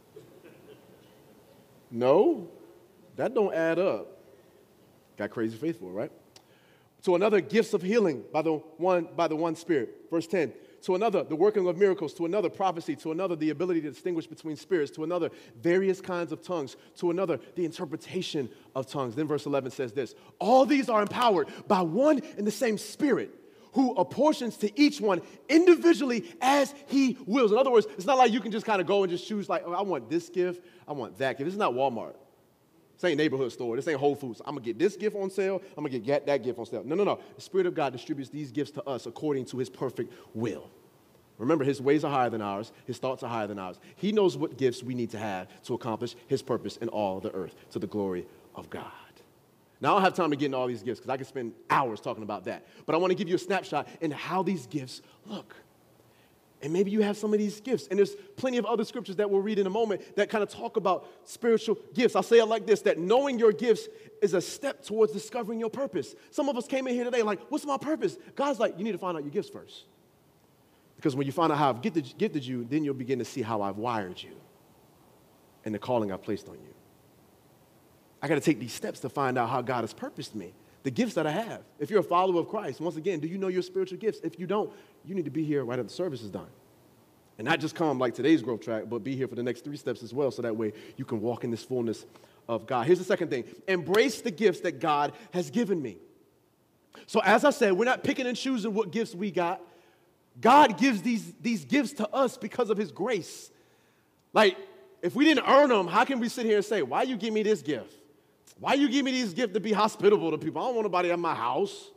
No, that don't add up. Got crazy faith for it, right? To another, gifts of healing by the one by the one Spirit. Verse ten. To another, the working of miracles. To another, prophecy. To another, the ability to distinguish between spirits. To another, various kinds of tongues. To another, the interpretation of tongues. Then verse eleven says this. All these are empowered by one and the same Spirit, who apportions to each one individually as he wills. In other words, it's not like you can just kind of go and just choose like, oh, I want this gift, I want that gift. This is not Walmart. This ain't neighborhood store. This ain't Whole Foods. I'm going to get this gift on sale. I'm going to get that gift on sale. No, no, no. The Spirit of God distributes these gifts to us according to his perfect will. Remember, his ways are higher than ours. His thoughts are higher than ours. He knows what gifts we need to have to accomplish his purpose in all the earth to the glory of God. Now, I don't have time to get into all these gifts because I could spend hours talking about that. But I want to give you a snapshot in how these gifts look. And maybe you have some of these gifts. And there's plenty of other scriptures that we'll read in a moment that kind of talk about spiritual gifts. I'll say it like this, that knowing your gifts is a step towards discovering your purpose. Some of us came in here today like, what's my purpose? God's like, you need to find out your gifts first. Because when you find out how I've gifted, gifted you, then you'll begin to see how I've wired you and the calling I've placed on you. I got to take these steps to find out how God has purposed me, the gifts that I have. If you're a follower of Christ, once again, do you know your spiritual gifts? If you don't, you need to be here right after the service is done. And not just come like today's growth track, but be here for the next three steps as well, so that way you can walk in this fullness of God. Here's the second thing. Embrace the gifts that God has given me. So as I said, we're not picking and choosing what gifts we got. God gives these, these gifts to us because of his grace. Like, if we didn't earn them, how can we sit here and say, why you give me this gift? Why you give me these gifts to be hospitable to people? I don't want nobody at my house.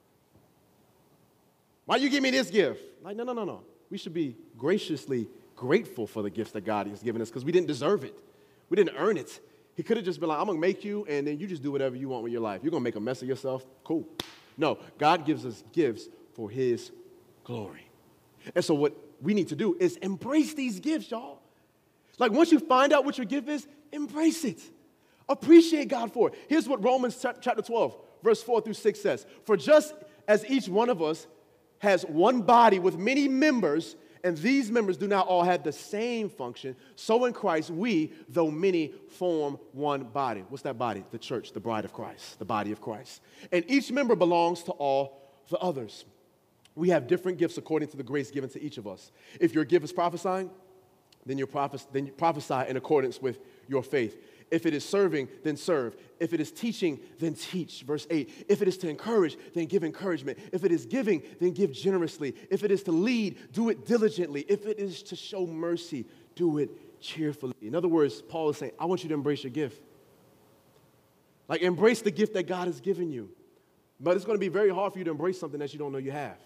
Why you give me this gift? Like, no, no, no, no. We should be graciously grateful for the gifts that God has given us because we didn't deserve it. We didn't earn it. He could have just been like, I'm going to make you, and then you just do whatever you want with your life. You're going to make a mess of yourself? Cool. No, God gives us gifts for his glory. And so what we need to do is embrace these gifts, y'all. Like, once you find out what your gift is, embrace it. Appreciate God for it. Here's what Romans chapter twelve, verse four through six says. For just as each one of us has one body with many members, and these members do not all have the same function, so in Christ we, though many, form one body. What's that body? The church, the bride of Christ, the body of Christ. And each member belongs to all the others. We have different gifts according to the grace given to each of us. If your gift is prophesying, then you prophes- then you prophesy in accordance with your faith. If it is serving, then serve. If it is teaching, then teach. Verse eight. If it is to encourage, then give encouragement. If it is giving, then give generously. If it is to lead, do it diligently. If it is to show mercy, do it cheerfully. In other words, Paul is saying, I want you to embrace your gift. Like, embrace the gift that God has given you. But it's going to be very hard for you to embrace something that you don't know you have.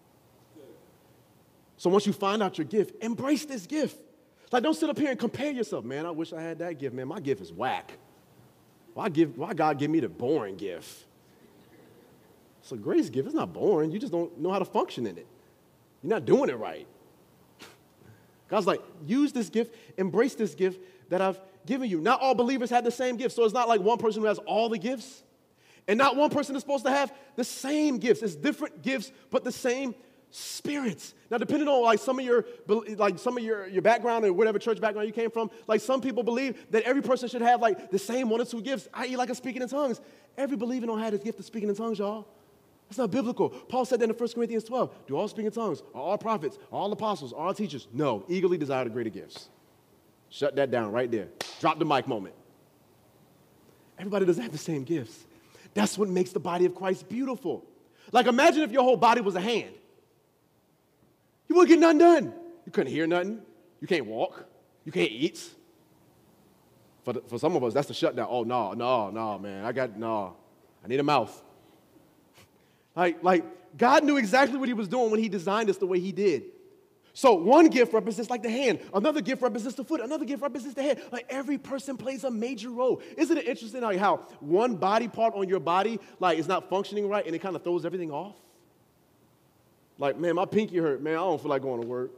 So once you find out your gift, embrace this gift. Like, don't sit up here and compare yourself. Man, I wish I had that gift. Man, my gift is whack. Why give? Why God give me the boring gift? It's a grace gift. It's not boring. You just don't know how to function in it. You're not doing it right. God's like, use this gift, embrace this gift that I've given you. Not all believers have the same gift. So it's not like one person who has all the gifts. And not one person is supposed to have the same gifts. It's different gifts, but the same spirits. Now, depending on like some of your like some of your, your background or whatever church background you came from, like some people believe that every person should have like the same one or two gifts, that is like a speaking in tongues. Every believer don't have this gift of speaking in tongues, y'all. That's not biblical. Paul said that in First Corinthians twelve. Do all speak in tongues? Are all prophets? Are all apostles? Are all teachers? No. Eagerly desire the greater gifts. Shut that down right there. Drop the mic moment. Everybody doesn't have the same gifts. That's what makes the body of Christ beautiful. Like, imagine if your whole body was a hand. You wouldn't get nothing done. You couldn't hear nothing. You can't walk. You can't eat. For, the, for some of us, that's the shutdown. Oh, no, no, no, man. I got, no. I need a mouth. Like, like, God knew exactly what he was doing when he designed us the way he did. So one gift represents like the hand. Another gift represents the foot. Another gift represents the head. Like, every person plays a major role. Isn't it interesting like how one body part on your body like is not functioning right and it kind of throws everything off? Like, man, my pinky hurt, man. I don't feel like going to work.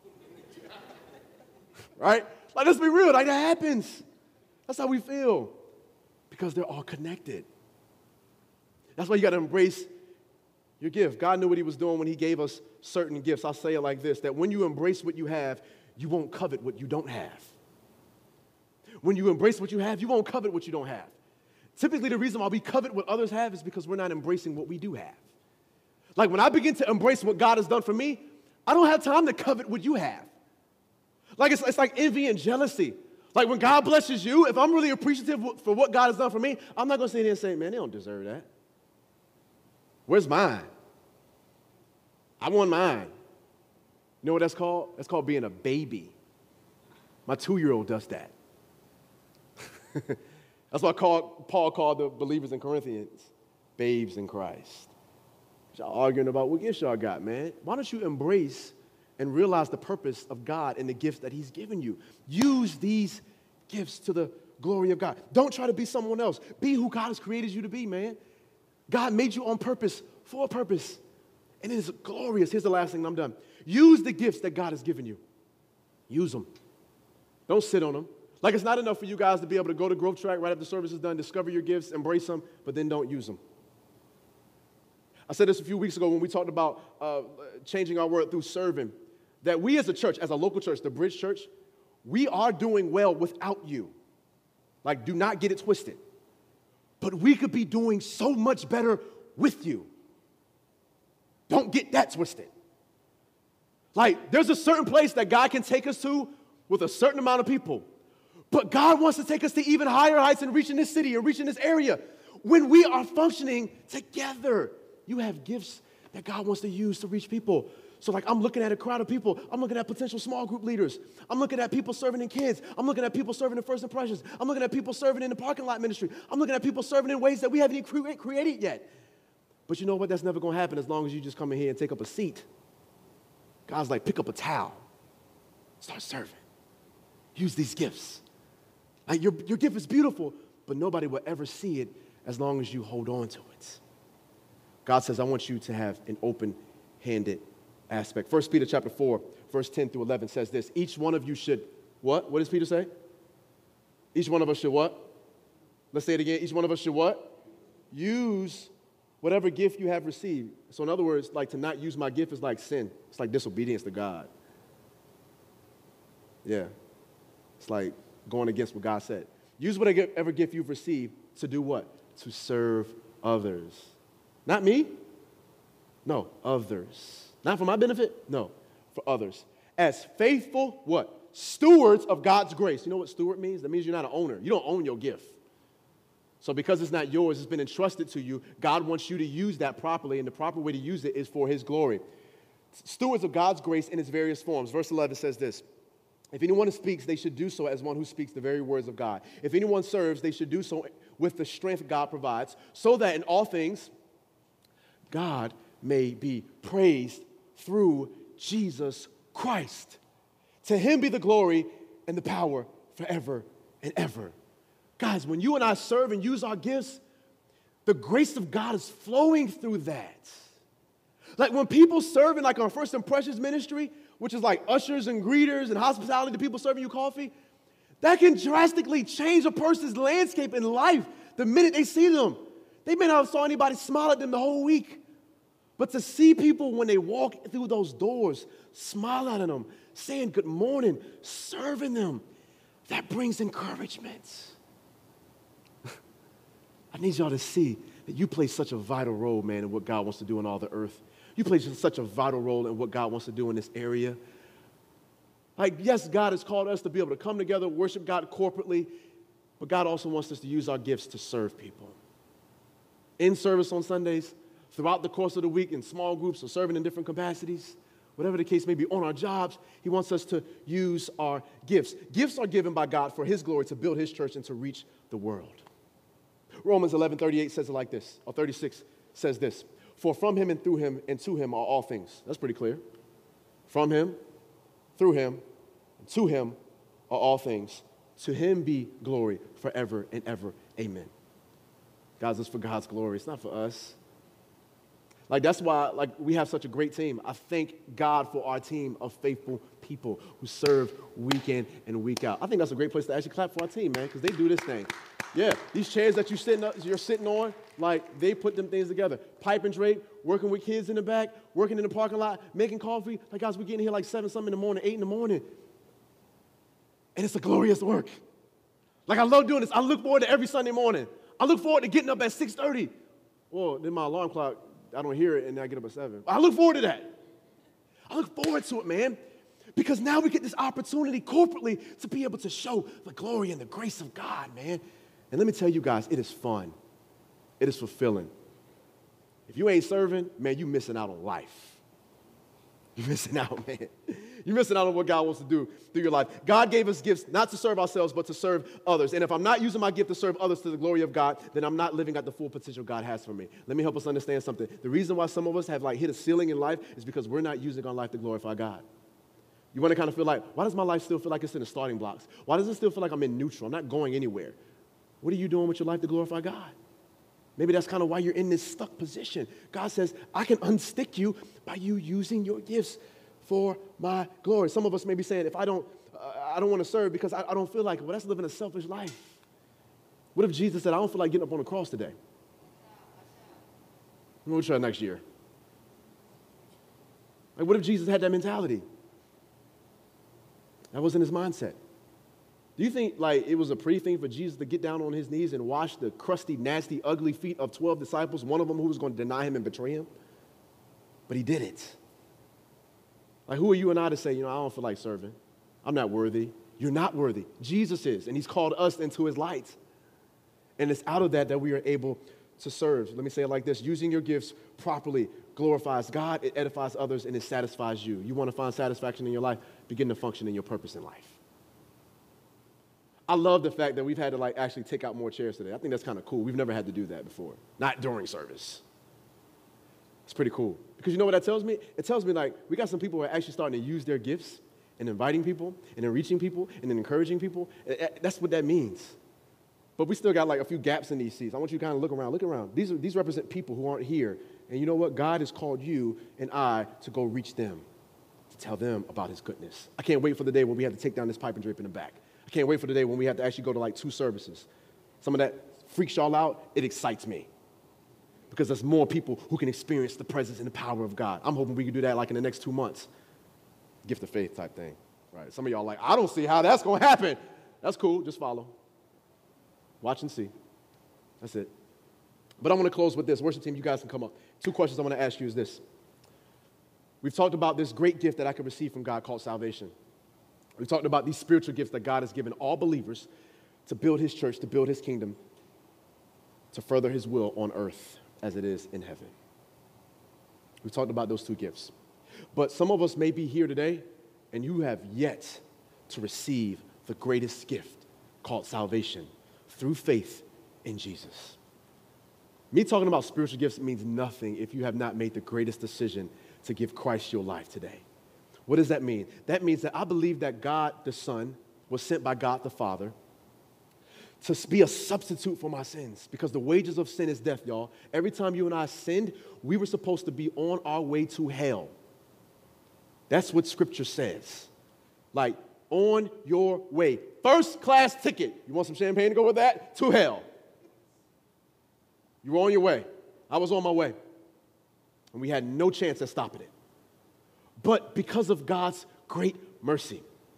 Right? Like, let's be real. Like, that happens. That's how we feel. Because they're all connected. That's why you got to embrace your gift. God knew what he was doing when he gave us certain gifts. I'll say it like this, that when you embrace what you have, you won't covet what you don't have. When you embrace what you have, you won't covet what you don't have. Typically, the reason why we covet what others have is because we're not embracing what we do have. Like, when I begin to embrace what God has done for me, I don't have time to covet what you have. Like, it's, it's like envy and jealousy. Like, when God blesses you, if I'm really appreciative for what God has done for me, I'm not going to sit here and say, man, they don't deserve that. Where's mine? I want mine. You know what that's called? That's called being a baby. My two-year-old does that. That's what Paul called the believers in Corinthians babes in Christ. Y'all arguing about what gifts y'all got, man. Why don't you embrace and realize the purpose of God and the gifts that he's given you? Use these gifts to the glory of God. Don't try to be someone else. Be who God has created you to be, man. God made you on purpose, for a purpose. And it is glorious. Here's the last thing, and I'm done. Use the gifts that God has given you. Use them. Don't sit on them. Like, it's not enough for you guys to be able to go to Growth Track right after the service is done, discover your gifts, embrace them, but then don't use them. I said this a few weeks ago when we talked about uh, changing our world through serving, that we as a church, as a local church, the Bridge Church, we are doing well without you. Like, do not get it twisted. But we could be doing so much better with you. Don't get that twisted. Like, there's a certain place that God can take us to with a certain amount of people. But God wants to take us to even higher heights and reach in this city and reach in this area. When we are functioning together, you have gifts that God wants to use to reach people. So like I'm looking at a crowd of people. I'm looking at potential small group leaders. I'm looking at people serving in kids. I'm looking at people serving in First Impressions. I'm looking at people serving in the parking lot ministry. I'm looking at people serving in ways that we haven't even cre- created yet. But you know what? That's never going to happen as long as you just come in here and take up a seat. God's like, pick up a towel. Start serving. Use these gifts. Like your, your gift is beautiful, but nobody will ever see it as long as you hold on to it. God says, I want you to have an open-handed aspect. First Peter chapter four, verse ten through eleven says this. Each one of you should, what? What does Peter say? Each one of us should what? Let's say it again. Each one of us should what? Use whatever gift you have received. So in other words, like to not use my gift is like sin. It's like disobedience to God. Yeah. It's like going against what God said. Use whatever gift you've received to do what? To serve others. Not me. No, others. Not for my benefit. No, for others. As faithful, what? Stewards of God's grace. You know what steward means? That means you're not an owner. You don't own your gift. So because it's not yours, it's been entrusted to you, God wants you to use that properly, and the proper way to use it is for his glory. Stewards of God's grace in its various forms. Verse eleven says this. If anyone speaks, they should do so as one who speaks the very words of God. If anyone serves, they should do so with the strength God provides, so that in all things, God may be praised through Jesus Christ. To him be the glory and the power forever and ever. Guys, when you and I serve and use our gifts, the grace of God is flowing through that. Like when people serve in like our First Impressions ministry, which is like ushers and greeters and hospitality to people serving you coffee, that can drastically change a person's landscape in life the minute they see them. They may not have saw anybody smile at them the whole week, but to see people when they walk through those doors, smile at them, saying good morning, serving them, that brings encouragement. I need y'all to see that you play such a vital role, man, in what God wants to do in all the earth. You play such a vital role in what God wants to do in this area. Like, yes, God has called us to be able to come together, worship God corporately, but God also wants us to use our gifts to serve people. In service on Sundays, throughout the course of the week, in small groups or serving in different capacities, whatever the case may be, on our jobs, he wants us to use our gifts. Gifts are given by God for his glory to build his church and to reach the world. Romans eleven thirty-eight says it like this, or thirty-six says this. For from him and through him and to him are all things. That's pretty clear. From him, through him, and to him are all things. To him be glory forever and ever. Amen. Guys, it's for God's glory. It's not for us. Like, that's why, like, we have such a great team. I thank God for our team of faithful people who serve week in and week out. I think that's a great place to actually clap for our team, man, because they do this thing. Yeah, these chairs that you're sitting, up, you're sitting on, like, they put them things together. Pipe and drape, working with kids in the back, working in the parking lot, making coffee. Like, guys, we're getting here like seven something in the morning, eight in the morning. And it's a glorious work. Like, I love doing this. I look forward to every Sunday morning. I look forward to getting up at six thirty. Well, then my alarm clock, I don't hear it, and I get up at seven. I look forward to that. I look forward to it, man, because now we get this opportunity corporately to be able to show the glory and the grace of God, man. And let me tell you guys, it is fun. It is fulfilling. If you ain't serving, man, you missing out on life. You're missing out, man. You're missing out on what God wants to do through your life. God gave us gifts not to serve ourselves, but to serve others. And if I'm not using my gift to serve others to the glory of God, then I'm not living at the full potential God has for me. Let me help us understand something. The reason why some of us have like hit a ceiling in life is because we're not using our life to glorify God. You want to kind of feel like, why does my life still feel like it's in the starting blocks? Why does it still feel like I'm in neutral? I'm not going anywhere. What are you doing with your life to glorify God? Maybe that's kind of why you're in this stuck position. God says, I can unstick you by you using your gifts for my glory. Some of us may be saying, if I don't, uh, I don't want to serve because I, I don't feel like it. Well, that's living a selfish life. What if Jesus said, I don't feel like getting up on the cross today? We'll try next year. Like, what if Jesus had that mentality? That wasn't his mindset. Do you think, like, it was a pretty thing for Jesus to get down on his knees and wash the crusty, nasty, ugly feet of twelve disciples, one of them who was going to deny him and betray him? But he did it. Like, who are you and I to say, you know, I don't feel like serving. I'm not worthy. You're not worthy. Jesus is, and he's called us into his light. And it's out of that that we are able to serve. Let me say it like this. Using your gifts properly glorifies God, it edifies others, and it satisfies you. You want to find satisfaction in your life? Begin to function in your purpose in life. I love the fact that we've had to like actually take out more chairs today. I think that's kind of cool. We've never had to do that before. Not during service. It's pretty cool. Because you know what that tells me? It tells me like we got some people who are actually starting to use their gifts and inviting people and then reaching people and then encouraging people. That's what that means. But we still got like a few gaps in these seats. I want you to kind of look around. Look around. These, are, these represent people who aren't here. And you know what? God has called you and I to go reach them, to tell them about his goodness. I can't wait for the day when we have to take down this pipe and drape in the back. I can't wait for the day when we have to actually go to like two services. Some of that freaks y'all out. It excites me. Because there's more people who can experience the presence and the power of God. I'm hoping we can do that like in the next two months. Gift of faith type thing. Right? Some of y'all are like, I don't see how that's going to happen. That's cool. Just follow. Watch and see. That's it. But I'm going to close with this. Worship team, you guys can come up. Two questions I want to ask you is this. We've talked about this great gift that I can receive from God called salvation. We've talked about these spiritual gifts that God has given all believers to build his church, to build his kingdom, to further his will on earth as it is in heaven. We've talked about those two gifts. But some of us may be here today, and you have yet to receive the greatest gift called salvation through faith in Jesus. Me talking about spiritual gifts means nothing if you have not made the greatest decision to give Christ your life today. What does that mean? That means that I believe that God the Son was sent by God the Father to be a substitute for my sins, because the wages of sin is death, y'all. Every time you and I sinned, we were supposed to be on our way to hell. That's what Scripture says. Like, on your way. First class ticket. You want some champagne to go with that? To hell. You were on your way. I was on my way. And we had no chance at stopping it. But because of God's great mercy,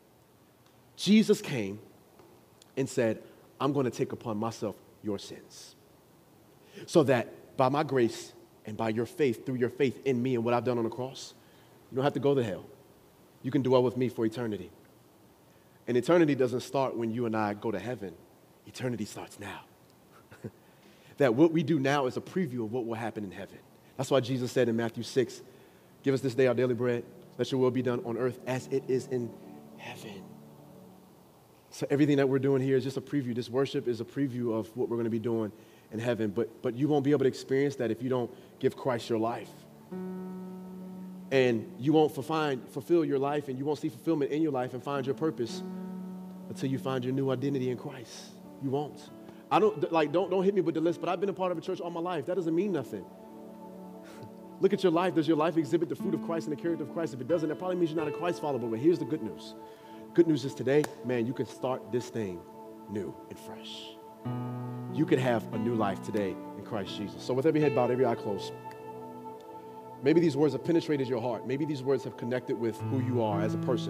Jesus came and said, I'm going to take upon myself your sins, so that by my grace and by your faith, through your faith in me and what I've done on the cross, you don't have to go to hell. You can dwell with me for eternity. And eternity doesn't start when you and I go to heaven. Eternity starts now. That what we do now is a preview of what will happen in heaven. That's why Jesus said in Matthew six, give us this day our daily bread. Let your will be done on earth as it is in heaven. So everything that we're doing here is just a preview. This worship is a preview of what we're going to be doing in heaven. But, but you won't be able to experience that if you don't give Christ your life. And you won't find, fulfill your life, and you won't see fulfillment in your life and find your purpose until you find your new identity in Christ. You won't. I don't, like, don't, don't hit me with the list, but I've been a part of a church all my life. That doesn't mean nothing. Look at your life. Does your life exhibit the fruit of Christ and the character of Christ? If it doesn't, that probably means you're not a Christ follower. But here's the good news. Good news is today, man, you can start this thing new and fresh. You could have a new life today in Christ Jesus. So with every head bowed, every eye closed, maybe these words have penetrated your heart. Maybe these words have connected with who you are as a person.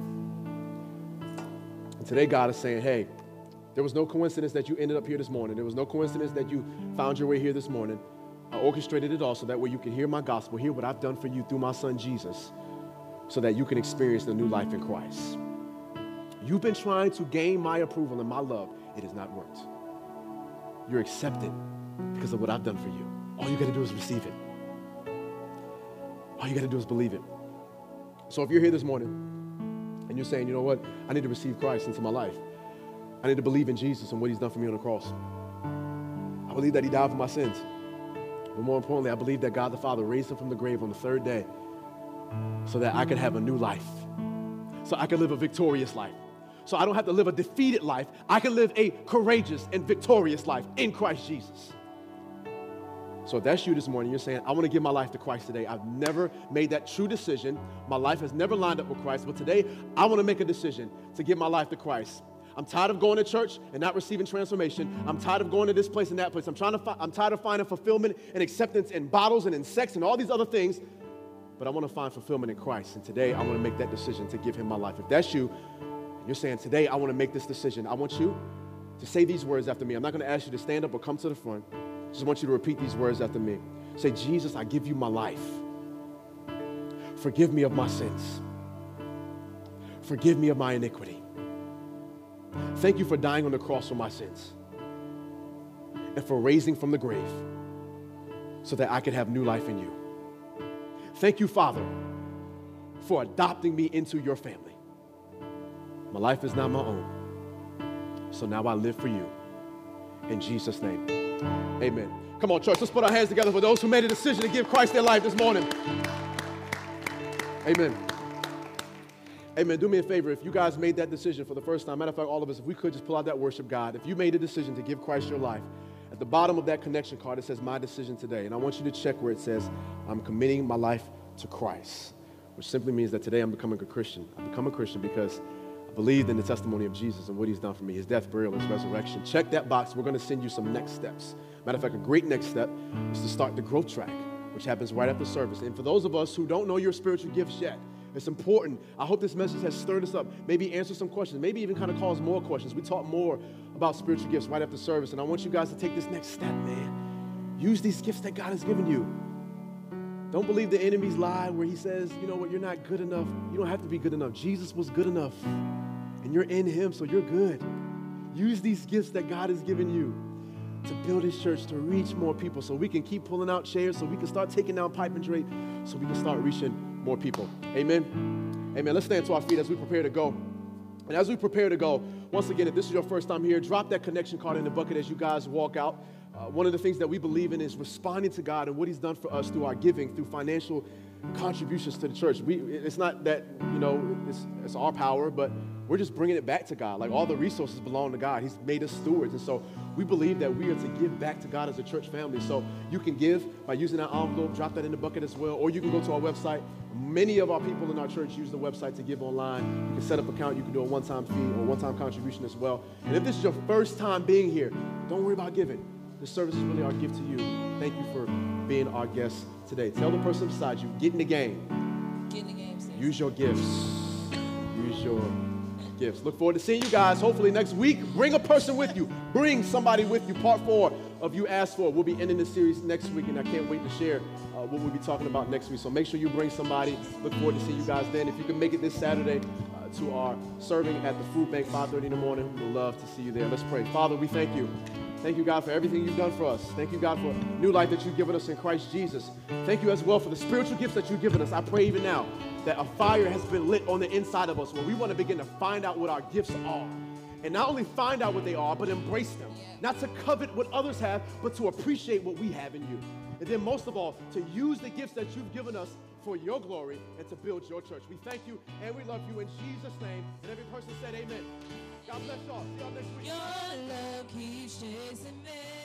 And today God is saying, hey, there was no coincidence that you ended up here this morning. There was no coincidence that you found your way here this morning. I orchestrated it all so that way you can hear my gospel, hear what I've done for you through my son Jesus, so that you can experience the new life in Christ. You've been trying to gain my approval and my love. It has not worked. You're accepted because of what I've done for you. All you got to do is receive it. All you got to do is believe it. So if you're here this morning and you're saying, you know what, I need to receive Christ into my life. I need to believe in Jesus and what he's done for me on the cross. I believe that he died for my sins. But more importantly, I believe that God the Father raised him from the grave on the third day so that I could have a new life, so I could live a victorious life. So I don't have to live a defeated life. I can live a courageous and victorious life in Christ Jesus. So if that's you this morning, you're saying, I want to give my life to Christ today. I've never made that true decision. My life has never lined up with Christ. But today, I want to make a decision to give my life to Christ. I'm tired of going to church and not receiving transformation. I'm tired of going to this place and that place. I'm trying to. Fi- I'm tired of finding fulfillment and acceptance in bottles and in sex and all these other things. But I want to find fulfillment in Christ. And today, I want to make that decision to give him my life. If that's you, and you're saying, today, I want to make this decision. I want you to say these words after me. I'm not going to ask you to stand up or come to the front. I just want you to repeat these words after me. Say, Jesus, I give you my life. Forgive me of my sins. Forgive me of my iniquity. Thank you for dying on the cross for my sins and for raising from the grave so that I could have new life in you. Thank you, Father, for adopting me into your family. My life is not my own, so now I live for you. In Jesus' name, amen. Come on, church, let's put our hands together for those who made a decision to give Christ their life this morning. Amen. Amen. Do me a favor. If you guys made that decision for the first time, matter of fact, all of us, if we could just pull out that worship guide. If you made a decision to give Christ your life, at the bottom of that connection card, it says, my decision today. And I want you to check where it says, I'm committing my life to Christ, which simply means that today I'm becoming a Christian. I become a Christian because I believed in the testimony of Jesus and what he's done for me, his death, burial, his resurrection. Check that box. We're going to send you some next steps. Matter of fact, a great next step is to start the growth track, which happens right after service. And for those of us who don't know your spiritual gifts yet, it's important. I hope this message has stirred us up, maybe answer some questions, maybe even kind of cause more questions. We talk more about spiritual gifts right after service, and I want you guys to take this next step, man. Use these gifts that God has given you. Don't believe the enemy's lie where he says, you know what, you're not good enough. You don't have to be good enough. Jesus was good enough, and you're in him, so you're good. Use these gifts that God has given you to build his church, to reach more people, so we can keep pulling out chairs, so we can start taking down pipe and drape, so we can start reaching more people. Amen. Amen. Let's stand to our feet as we prepare to go. And as we prepare to go, once again, if this is your first time here, drop that connection card in the bucket as you guys walk out. Uh, one of the things that we believe in is responding to God and what he's done for us through our giving, through financial contributions to the church. We, it's not that, you know, it's, it's our power, but we're just bringing it back to God. Like all the resources belong to God. He's made us stewards. And so we believe that we are to give back to God as a church family. So you can give by using that envelope, drop that in the bucket as well, or you can go to our website. Many of our people in our church use the website to give online. You can set up an account. You can do a one-time fee or one-time contribution as well. And if this is your first time being here, don't worry about giving. This service is really our gift to you. Thank you for being our guest today. Tell the person beside you, get in the game. Get in the game, sis. Use your gifts. Use your gifts. Look forward to seeing you guys hopefully next week. Bring a person with you. Bring somebody with you. Part four of You Asked For. We'll be ending this series next week, and I can't wait to share uh, what we'll be talking about next week. So make sure you bring somebody. Look forward to seeing you guys then. If you can make it this Saturday uh, to our serving at the food bank, five thirty in the morning, we'd love to see you there. Let's pray. Father, we thank you. Thank you, God, for everything you've done for us. Thank you, God, for new life that you've given us in Christ Jesus. Thank you as well for the spiritual gifts that you've given us. I pray even now that a fire has been lit on the inside of us where we want to begin to find out what our gifts are. And not only find out what they are, but embrace them. Not to covet what others have, but to appreciate what we have in you. And then most of all, to use the gifts that you've given us for your glory and to build your church. We thank you and we love you in Jesus' name. And every person said amen. God bless y'all. See y'all next week. Your love keeps chasing me.